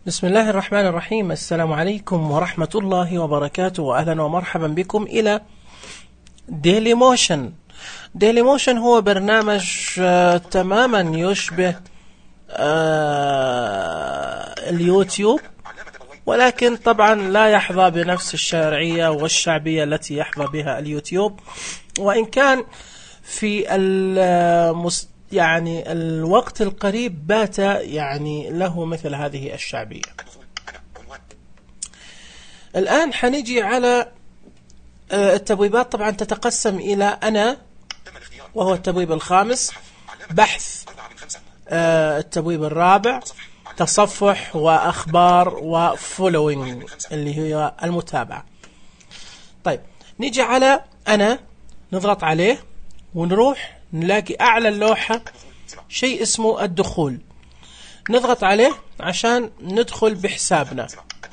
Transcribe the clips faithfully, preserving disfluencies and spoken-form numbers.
بسم الله الرحمن الرحيم. السلام عليكم ورحمة الله وبركاته، وأهلا ومرحبا بكم إلى ديلي موشن. ديلي موشن هو برنامج آه تماما يشبه آه اليوتيوب، ولكن طبعا لا يحظى بنفس الشرعية والشعبية التي يحظى بها اليوتيوب، وإن كان في المست يعني الوقت القريب بات يعني له مثل هذه الشعبية. الآن حنيجي على التبويبات. طبعا تتقسم إلى أنا، وهو التبويب الخامس، بحث التبويب الرابع، تصفح وأخبار وفولوينج اللي هي المتابعة. طيب نيجي على أنا، نضغط عليه ونروح نلاقي أعلى اللوحة شيء اسمه الدخول، نضغط عليه عشان ندخل بحسابنا.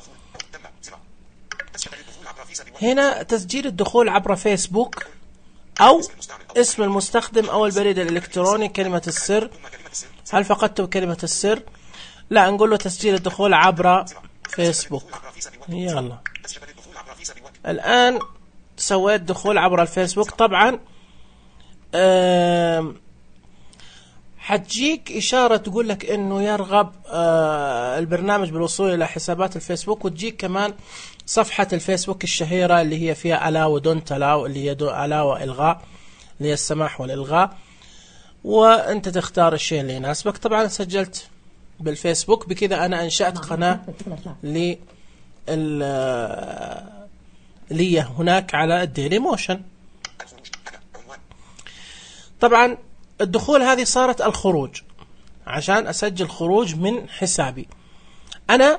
هنا تسجيل الدخول عبر فيسبوك أو اسم المستخدم أو البريد الإلكتروني، كلمة السر. هل فقدتم كلمة السر؟ لا، نقول له تسجيل الدخول عبر فيسبوك. يلا الآن سويت دخول عبر الفيسبوك. طبعا أه حتجيك إشارة تقول لك إنه يرغب أه البرنامج بالوصول إلى حسابات الفيسبوك، وتجيك كمان صفحة الفيسبوك الشهيرة اللي هي فيها ألا ودونت ألاو، اللي هي ألا وإلغاء، اللي هي السماح والإلغاء، وأنت تختار الشيء اللي يناسبك. طبعا سجلت بالفيسبوك، بكذا أنا أنشأت قناة لي لي هناك على الديلي موشن. طبعا الدخول هذه صارت الخروج، عشان أسجل خروج من حسابي. أنا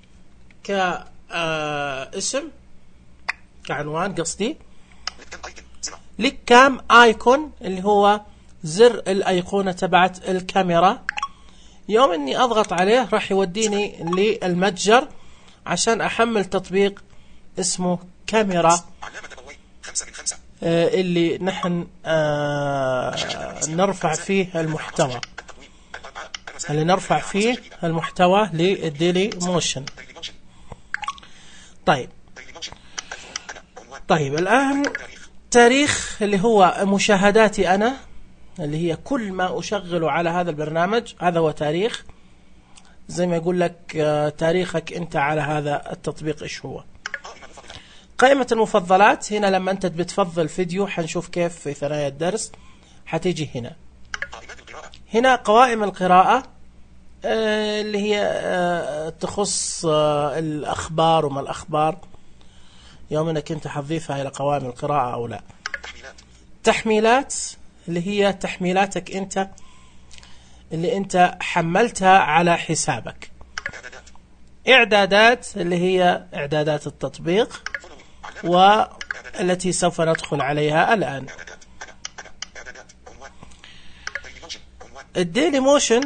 كاسم كعنوان قصدي لك كام آيكون، اللي هو زر الأيقونة تبعت الكاميرا. يوم اني اضغط عليه راح يوديني للمتجر عشان احمل تطبيق اسمه كاميرا، آه اللي نحن آه نرفع فيه المحتوى اللي نرفع فيه المحتوى للديلي موشن. طيب طيب الآن تاريخ اللي هو مشاهداتي أنا، اللي هي كل ما أشغله على هذا البرنامج، هذا هو تاريخ. زي ما يقول لك تاريخك أنت على هذا التطبيق إيش هو. قائمة المفضلات، هنا لما أنت بتفضل فيديو حنشوف كيف في ثنايا الدرس. حتيجي هنا هنا قوائم القراءة اللي هي تخص الأخبار وما الأخبار، يوم أنك أنت حتضيفها إلى قوائم القراءة أو لا. تحميلات اللي هي تحميلاتك أنت اللي أنت حملتها على حسابك. إعدادات اللي هي إعدادات التطبيق والتي سوف ندخل عليها الآن. الديلي موشن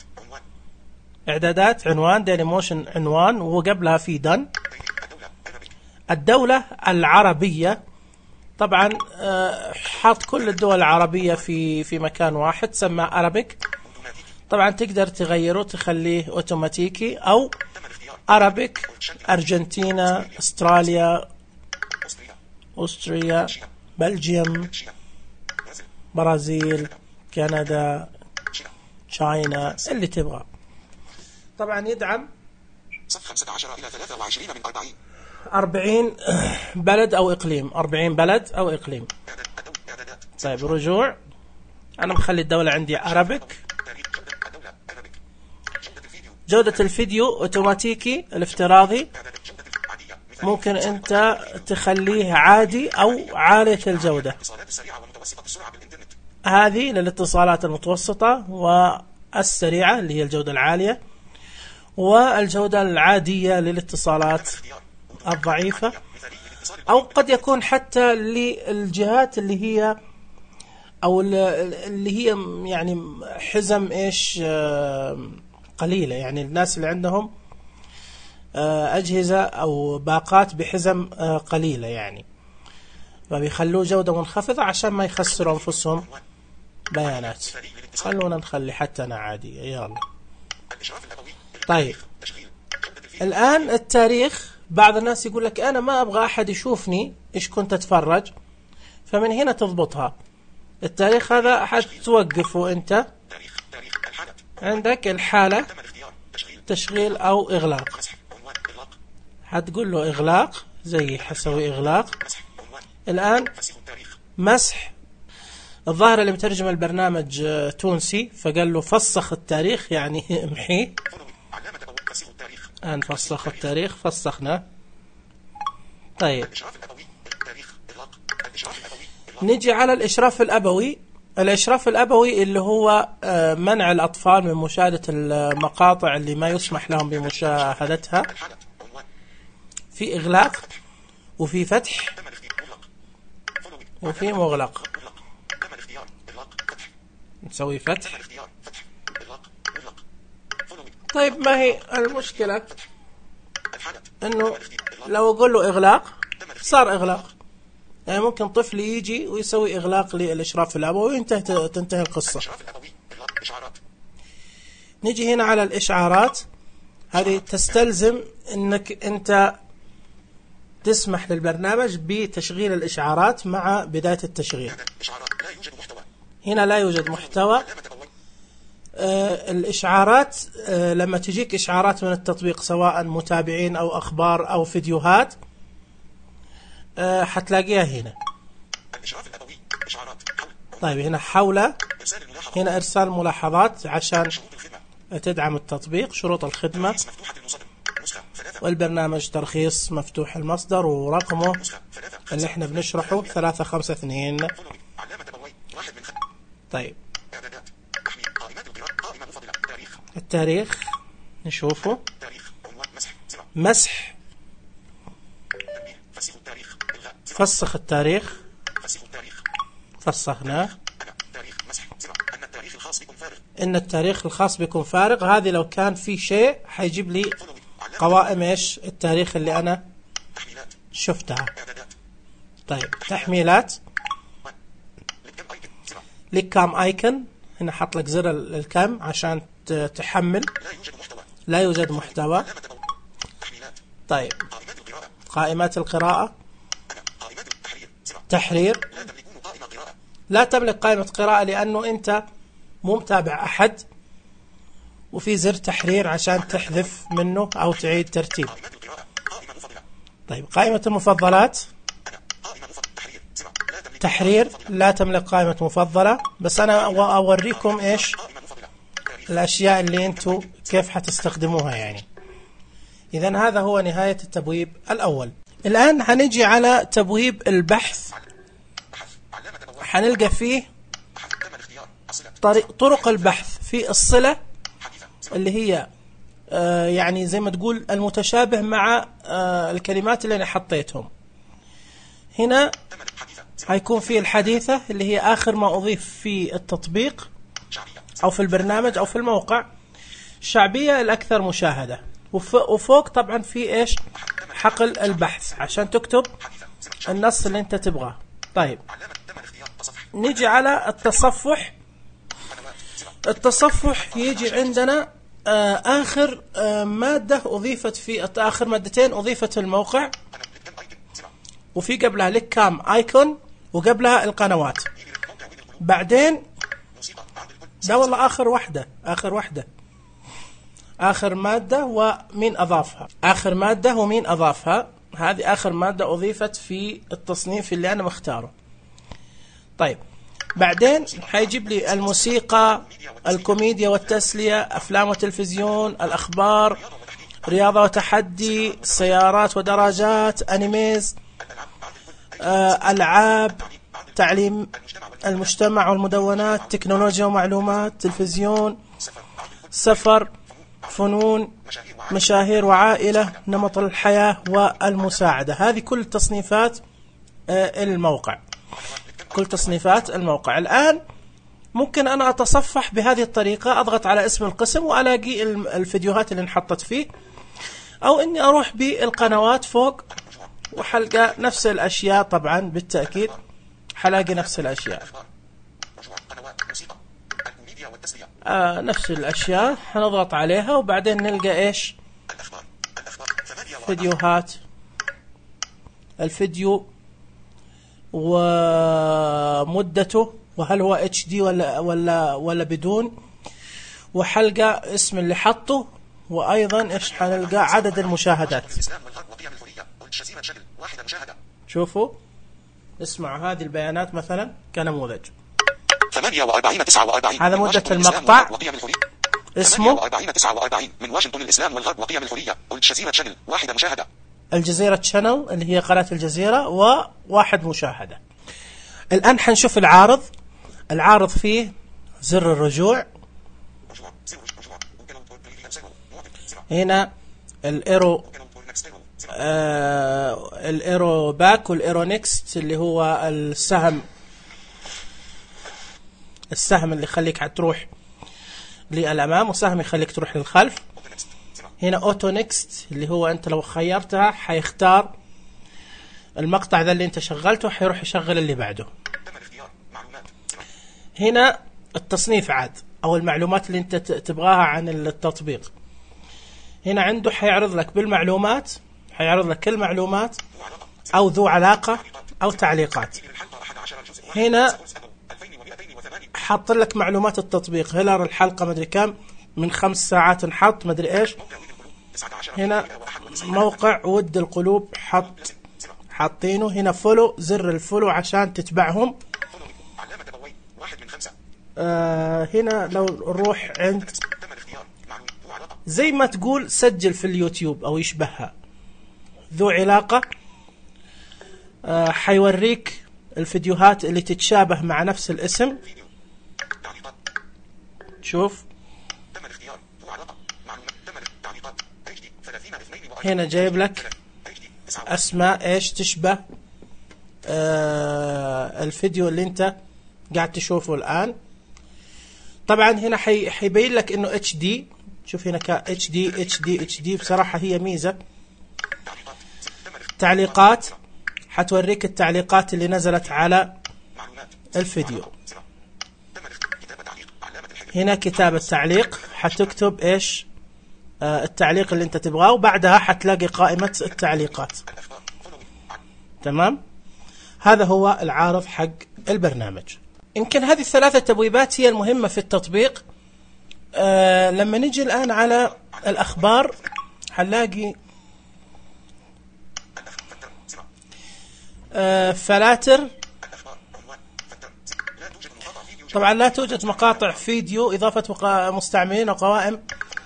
إعدادات عنوان، ديلي موشن عنوان وقبلها في دن. الدولة العربية، طبعا حاط كل الدول العربية في في مكان واحد، سمى أرابيك. طبعا تقدر تغيره تخليه اوتوماتيكي، او أرابيك أرجنتينا، أستراليا، أستريا، بلجيوم، برازيل، كندا، تشاينا، اللي تبغى. طبعا يدعم صف خمسة عشر إلى ثلاثة وعشرين من أربعين أربعين بلد أو إقليم، أربعين بلد أو إقليم. طيب رجوع، أنا مخلي الدولة عندي أرابيك. جودة الفيديو أوتوماتيكي الافتراضي، ممكن أنت تخليه عادي أو عالية الجودة. هذه للاتصالات المتوسطة والسريعة اللي هي الجودة العالية، والجودة العادية للاتصالات الضعيفة، أو قد يكون حتى للجهات اللي هي أو اللي هي يعني حزم إيش قليلة، يعني الناس اللي عندهم أجهزة أو باقات بحزم قليلة، يعني فبيخلوه جودة منخفضة عشان ما يخسروا أنفسهم بيانات. خلونا نخلي حتى أنا عادي. يلا طيب الآن التاريخ، بعض الناس يقول لك أنا ما أبغى أحد يشوفني إيش كنت أتفرج، فمن هنا تضبطها. التاريخ هذا حتوقفه أنت. تاريخ تاريخ الحالة. عندك الحالة تم الاختيار. تشغيل. تشغيل أو إغلاق. مسح. عنوان. إغلاق. حتقول له إغلاق، زي حسوي إغلاق. مسح. عنوان. الآن فسيخ التاريخ. مسح. الظاهر اللي مترجم البرنامج تونسي، فقال له فسخ التاريخ، يعني امحيه. فولوي. علامة أبوي. فسيخ التاريخ. الآن فسخ التاريخ، فسخنا. طيب الإشراف الأبوي. التاريخ. إغلاق. الإشراف الأبوي. إغلاق. نجي على الإشراف الأبوي. الإشراف الأبوي اللي هو آه، منع الأطفال من مشاهدة المقاطع اللي ما يسمح لهم بمشاهدتها. الحالة. عنوان. في إغلاق وفي فتح تم الاختيار. مغلق. فولوي. وفي مغلق. مغلق. تم الاختيار. إغلاق. فتح. نسوي تم فتح. الاختيار. فتح. إغلاق. مغلق. فولوي. طيب ما هي المشكلة؟ الحالة. انه لو اقول له اغلاق تم الاختيار. صار اغلاق. يعني ممكن طفل يجي ويسوي اغلاق للاشراف الابوي وينتهي تنتهي القصة. الإشراف الأبوي. إغلاق. إشعارات. نجي هنا على الاشعارات. هذه تستلزم انك انت تسمح للبرنامج بتشغيل الاشعارات مع بداية التشغيل. إشعارات. لا يوجد محتوى. هنا لا يوجد محتوى. علامة أبوي. آه الإشعارات، آه لما تجيك إشعارات من التطبيق سواء متابعين أو أخبار أو فيديوهات، آه حتلاقيها هنا. الإشراف الأبوي. إشعارات. حول. طيب هنا حول، إرسال الملاحظة. هنا إرسال ملاحظات عشان شروط الخدمة. تدعم التطبيق. شروط الخدمة، ترخيص مفتوحة المصدر. نسخة ثلاثة. والبرنامج ترخيص مفتوح المصدر، ورقمه نسخة ثلاثة. اللي احنا بنشرحه ثلاثة خمسة اثنين. فولوي. علامة أبوي. واحد من خ... طيب إعدادات. تحميل. قائمات القراءة. قائمة مفضلة. تاريخ. التاريخ نشوفه. تاريخ. عنوان. مسح. سمع. مسح. تنبيه. فسيخ التاريخ. إلغاء. سمع. فسخ التاريخ، فسيخ التاريخ. فسخناه. أنا. تاريخ. مسح. سمع. أن التاريخ الخاص بكم فارغ. ان التاريخ الخاص بكم فارغ. هذه لو كان في شيء حيجيب لي فولوي. علامة. قوائم ايش التاريخ اللي انا تحميلات. شفتها. إعدادات. طيب تحميلات. لكم أيكن. سمع. لك كام ايكون. هنا حط لك زر ال- الكام عشان ت- تحمل. لا يوجد محتوى. لا يوجد محتوى. علامة أبوي. تحميلات. طيب قائمات القراءة. قائمات القراءة. أنا. قائمات التحرير. سمع. تحرير. لا تملكون قائمة قراءة. لا تملك قائمة قراءة لأنه أنت مو متابع أحد، وفي زر تحرير عشان تحذف منه أو تعيد ترتيب. قائمات القراءة. قائمة مفضلة. طيب قائمة المفضلات. أنا. قائمة مفضلة. تحرير. سمع. لا تملكون تحرير. قائمة مفضلة. لا تملك قائمة مفضلة، بس أنا أو- أوريكم إيش قائمة مفضلة. تاريخ. الأشياء اللي أنتوا كيف حتستخدموها يعني. إذن هذا هو نهاية التبويب الأول. الآن حنجي على تبويب البحث. بحث. علامة أبوي. حنلقى فيه بحث. تم الاختيار. الصلة. طريق طرق البحث في الصلة، حديثة. سمع. اللي هي آه يعني زي ما تقول المتشابه مع آه الكلمات اللي أنا حطيتهم. هنا تم الحديثة. سمع. حيكون في الحديثة اللي هي آخر ما أضيف في التطبيق شعبية. أو في البرنامج أو في الموقع. شعبية الأكثر مشاهدة. وف- وفوق طبعا في إيش حقل البحث عشان تكتب حديثة. سمع. شعبية. النص اللي أنت تبغاه. طيب علامة. تم الاختيار. تصفح. نيجي على التصفح. قنوات. سمع. التصفح يجي عندنا آه آخر آه مادة أضيفت في آخر مادتين أضيفت في الموقع، أنا. لكم أيكن. سمع. وفي قبلها لك كام ايكون وقبلها القنوات. إيميل. موقع وين القلوب. بعدين موسيقى. عند الكل. لا والله آخر واحدة آخر واحدة آخر مادة ومين أضافها. آخر مادة ومين أضافها. هذه آخر مادة أضيفت في التصنيف اللي أنا مختاره. طيب بعدين حيجيب لي الموسيقى، الكوميديا والتسلية، أفلام وتلفزيون، الأخبار، رياضة وتحدي، سيارات ودراجات، أنيميز، آه، ألعاب، تعليم المجتمع والمدونات، تكنولوجيا ومعلومات، تلفزيون، سفر، فنون، مشاهير وعائلة، نمط الحياة والمساعدة. هذه كل تصنيفات آه، الموقع، كل تصنيفات الموقع. الآن ممكن أنا أتصفح بهذه الطريقة، أضغط على اسم القسم وألاقي الم- الفيديوهات اللي انحطت فيه، أو إني أروح بالقنوات فوق وحلقة نفس الأشياء. طبعا بالتأكيد حلاقي نفس الأشياء، مجموعة قنوات. موسيقى. الكوميديا والتسلية. آه نفس الأشياء. هنضغط عليها وبعدين نلقى إيش الأخبار. الأخبار. فيديوهات، الفيديو ومدته، وهل هو اتش دي ولا ولا ولا بدون، وحلقة اسم اللي حطه، وايضا ايش حنلقى عدد المشاهدات. شوفوا اسمعوا هذه البيانات مثلا كنموذج. ثمانية وأربعين تسعة وأربعين هذا مدة المقطع اسمه ثمانية وأربعين تسعة وأربعين من واشنطن الإسلام والغرب وقيم الحرية. الجزيرة شانل واحدة مشاهدة. الجزيرة شانل اللي هي قناة الجزيرة وواحد مشاهدة. الآن حنشوف العارض. العارض فيه زر الرجوع، هنا الايرو آه الايرو باك والايرو نيكست اللي هو السهم السهم اللي يخليك تروح للامام، وسهم يخليك تروح للخلف. هنا اوتو نيكست اللي هو انت لو خيرتها حيختار المقطع ذا اللي انت شغلته، حيروح يشغل اللي بعده. هنا التصنيف عاد او المعلومات اللي انت تبغاها عن التطبيق. هنا عنده حيعرض لك بالمعلومات، حيعرض لك كل معلومات او ذو علاقة او تعليقات. هنا حط لك معلومات التطبيق، هلر الحلقة مدري كم من خمس ساعات نحط مدري ايش. هنا موقع ود القلوب حط حاطينه. هنا فولو، زر الفولو عشان تتبعهم. آه هنا لو نروح عند زي ما تقول سجل في اليوتيوب او يشبهها، ذو علاقة، آه حيوريك الفيديوهات اللي تتشابه مع نفس الاسم. شوف هنا جايب لك اسماء ايش تشبه آه الفيديو اللي انت قاعد تشوفه الان. طبعا هنا حي حيبين لك انه اتش دي. شوف هنا ك اتش دي اتش دي اتش دي بصراحة هي ميزة. تعليقات، حتوريك التعليقات اللي نزلت على الفيديو. هنا كتابة تعليق، حتكتب ايش آه التعليق اللي انت تبغاه، وبعدها حتلاقي قائمة التعليقات. تمام. هذا هو العارض حق البرنامج. يمكن هذه الثلاثة تبويبات هي المهمة في التطبيق. آه لما نجي الآن على الأخبار حنلاقي آه فلاتر. طبعا لا توجد مقاطع فيديو، إضافة مستعملين وقوائم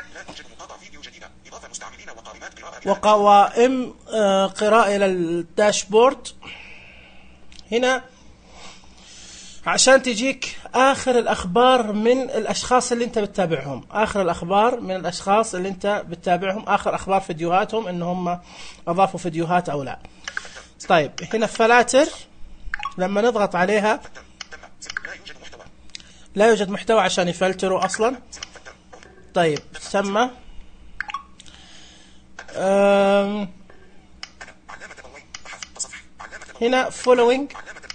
وقوائم آه قراءة إلى الداشبورد. هنا عشان تجيك آخر الأخبار من الأشخاص اللي أنت بتتابعهم، آخر الأخبار من الأشخاص اللي أنت بتتابعهم، آخر أخبار فيديوهاتهم إن هم أضافوا فيديوهات أو لا. طيب هنا فلاتر لما نضغط عليها لا يوجد محتوى عشان يفلتروا أصلا. طيب تم. هنا following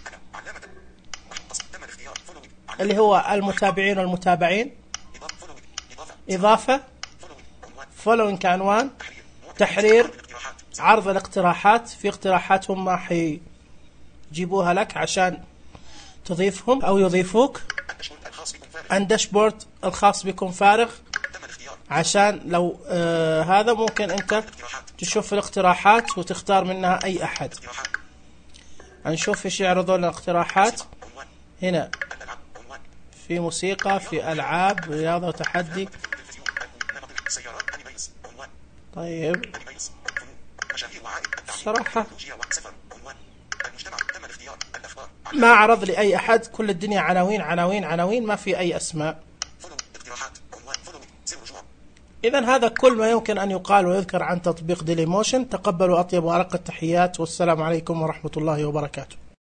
اللي هو المتابعين والمتابعين. إضافة، following كعنوان. تحرير، عرض الاقتراحات، في اقتراحات هم حيجيبوها لك عشان تضيفهم أو يضيفوك. الداشبورد الخاص بكم فارغ، عشان لو آه هذا ممكن أنت تشوف الاقتراحات وتختار منها أي أحد. هنشوف ايش يعرضون الاقتراحات. هنا في موسيقى، في ألعاب، رياضة وتحدي. طيب صراحة ما عرض لي أي أحد، كل الدنيا عناوين عناوين عناوين، ما في أي أسماء. إذن هذا كل ما يمكن أن يقال ويذكر عن تطبيق ديلي موشن. تقبلوا أطيب وأرق التحيات، والسلام عليكم ورحمة الله وبركاته.